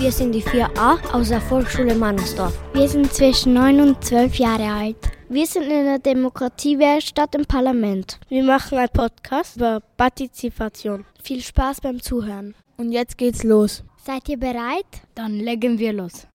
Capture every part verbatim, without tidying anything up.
Wir sind die vier a aus der Volksschule Mannersdorf. Wir sind zwischen neun und zwölf Jahre alt. Wir sind in der Demokratiewerkstatt im Parlament. Wir machen einen Podcast über Partizipation. Viel Spaß beim Zuhören. Und jetzt geht's los. Seid ihr bereit? Dann legen wir los.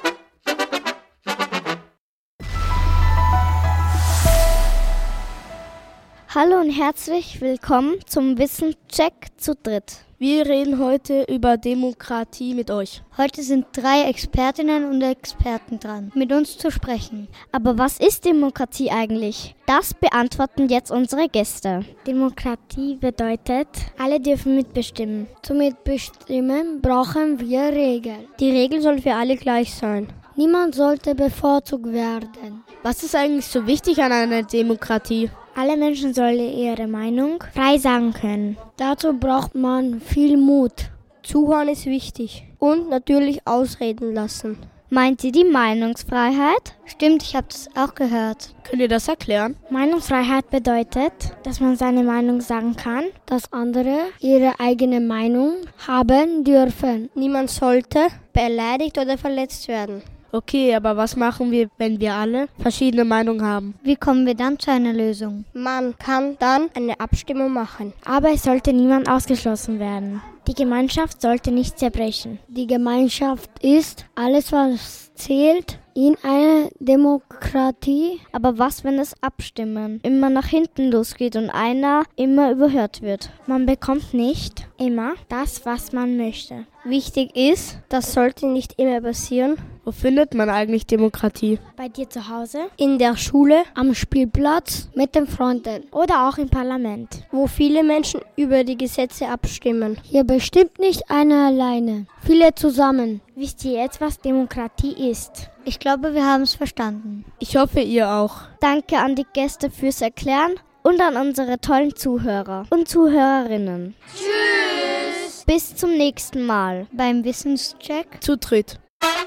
Hallo und herzlich willkommen zum Wissenscheck zu dritt. Wir reden heute über Demokratie mit euch. Heute sind drei Expertinnen und Experten dran, mit uns zu sprechen. Aber was ist Demokratie eigentlich? Das beantworten jetzt unsere Gäste. Demokratie bedeutet, alle dürfen mitbestimmen. Zum Mitbestimmen brauchen wir Regeln. Die Regeln sollen für alle gleich sein. Niemand sollte bevorzugt werden. Was ist eigentlich so wichtig an einer Demokratie? Alle Menschen sollen ihre Meinung frei sagen können. Dazu braucht man viel Mut. Zuhören ist wichtig. Und natürlich ausreden lassen. Meint ihr die Meinungsfreiheit? Stimmt, ich habe das auch gehört. Könnt ihr das erklären? Meinungsfreiheit bedeutet, dass man seine Meinung sagen kann, dass andere ihre eigene Meinung haben dürfen. Niemand sollte beleidigt oder verletzt werden. Okay, aber was machen wir, wenn wir alle verschiedene Meinungen haben? Wie kommen wir dann zu einer Lösung? Man kann dann eine Abstimmung machen. Aber es sollte niemand ausgeschlossen werden. Die Gemeinschaft sollte nicht zerbrechen. Die Gemeinschaft ist alles, was zählt in einer Demokratie. Aber was, wenn das Abstimmen immer nach hinten losgeht und einer immer überhört wird? Man bekommt nicht immer das, was man möchte. Wichtig ist, das sollte nicht immer passieren. Wo findet man eigentlich Demokratie? Bei dir zu Hause? In der Schule? Am Spielplatz? Mit den Freunden? Oder auch im Parlament? Wo viele Menschen über die Gesetze abstimmen. Hier bestimmt nicht einer alleine. Viele zusammen. Wisst ihr jetzt, was Demokratie ist? Ich glaube, wir haben es verstanden. Ich hoffe, ihr auch. Danke an die Gäste fürs Erklären und an unsere tollen Zuhörer und Zuhörerinnen. Tschüss! Bis zum nächsten Mal beim Wissenscheck zu dritt.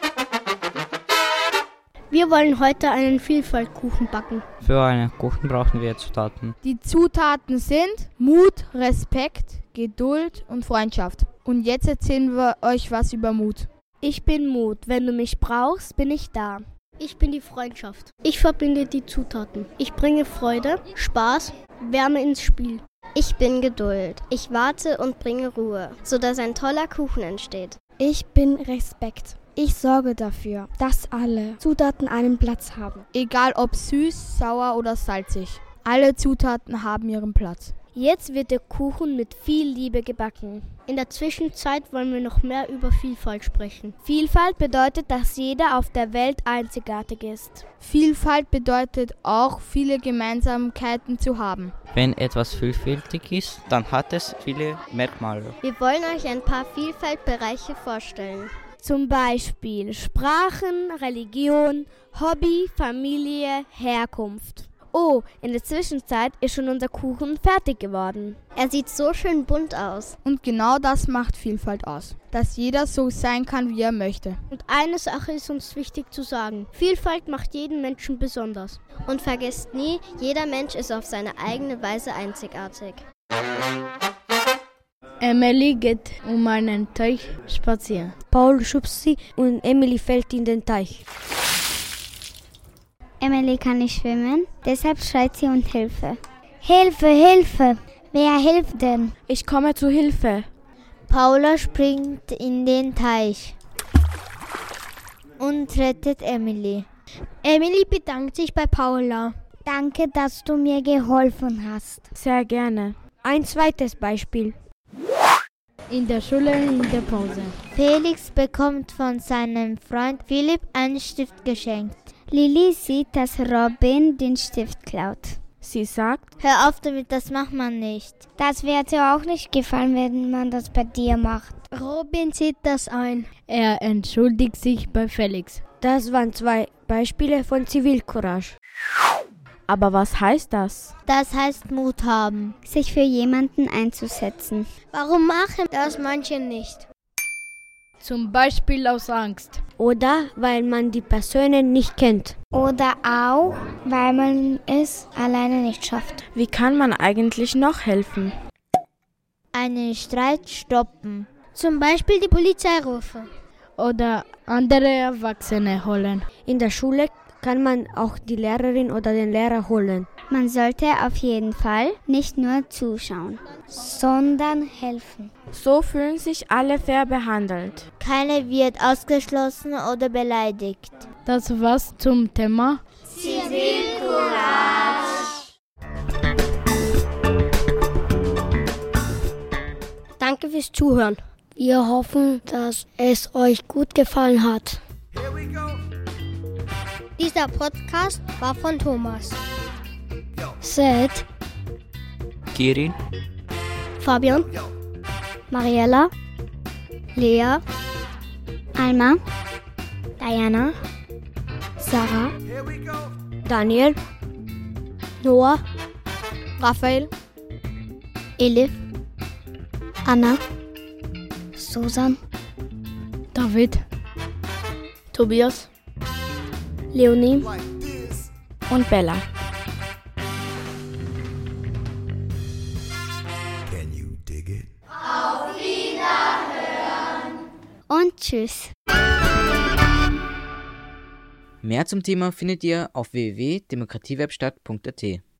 Wir wollen heute einen Vielfaltkuchen backen. Für einen Kuchen brauchen wir Zutaten. Die Zutaten sind Mut, Respekt, Geduld und Freundschaft. Und jetzt erzählen wir euch was über Mut. Ich bin Mut. Wenn du mich brauchst, bin ich da. Ich bin die Freundschaft. Ich verbinde die Zutaten. Ich bringe Freude, Spaß, Wärme ins Spiel. Ich bin Geduld. Ich warte und bringe Ruhe, sodass ein toller Kuchen entsteht. Ich bin Respekt. Ich sorge dafür, dass alle Zutaten einen Platz haben. Egal ob süß, sauer oder salzig. Alle Zutaten haben ihren Platz. Jetzt wird der Kuchen mit viel Liebe gebacken. In der Zwischenzeit wollen wir noch mehr über Vielfalt sprechen. Vielfalt bedeutet, dass jeder auf der Welt einzigartig ist. Vielfalt bedeutet auch, viele Gemeinsamkeiten zu haben. Wenn etwas vielfältig ist, dann hat es viele Merkmale. Wir wollen euch ein paar Vielfaltbereiche vorstellen. Zum Beispiel Sprachen, Religion, Hobby, Familie, Herkunft. Oh, in der Zwischenzeit ist schon unser Kuchen fertig geworden. Er sieht so schön bunt aus. Und genau das macht Vielfalt aus. Dass jeder so sein kann, wie er möchte. Und eine Sache ist uns wichtig zu sagen. Vielfalt macht jeden Menschen besonders. Und vergesst nie, jeder Mensch ist auf seine eigene Weise einzigartig. Emily geht um einen Teich spazieren. Paul schubst sie und Emily fällt in den Teich. Emily kann nicht schwimmen, deshalb schreit sie um Hilfe. Hilfe, Hilfe! Wer hilft denn? Ich komme zu Hilfe. Paula springt in den Teich und rettet Emily. Emily bedankt sich bei Paula. Danke, dass du mir geholfen hast. Sehr gerne. Ein zweites Beispiel. In der Schule in der Pause. Felix bekommt von seinem Freund Philipp einen Stift geschenkt. Lilly sieht, dass Robin den Stift klaut. Sie sagt, hör auf damit, das macht man nicht. Das wird dir auch nicht gefallen, wenn man das bei dir macht. Robin sieht das ein. Er entschuldigt sich bei Felix. Das waren zwei Beispiele von Zivilcourage. Aber was heißt das? Das heißt Mut haben, sich für jemanden einzusetzen. Warum machen das manche nicht? Zum Beispiel aus Angst. Oder weil man die Personen nicht kennt. Oder auch, weil man es alleine nicht schafft. Wie kann man eigentlich noch helfen? Einen Streit stoppen. Zum Beispiel die Polizei rufen. oder andere Erwachsene holen. In der Schule kann man auch die Lehrerin oder den Lehrer holen. Man sollte auf jeden Fall nicht nur zuschauen, sondern helfen. So fühlen sich alle fair behandelt. Keiner wird ausgeschlossen oder beleidigt. Das war's zum Thema Zivilcourage. Danke fürs Zuhören. Wir hoffen, dass es euch gut gefallen hat. Dieser Podcast war von Thomas, Seth, Kirin, Fabian, Mariella, Lea, Alma, Diana, Sarah, Daniel, Noah, Raphael, Elif, Anna, Susan, David, Tobias, Leonie und Bella. Auf Wiederhören und tschüss. Mehr zum Thema findet ihr auf w w w punkt demokratiewerkstatt punkt a t.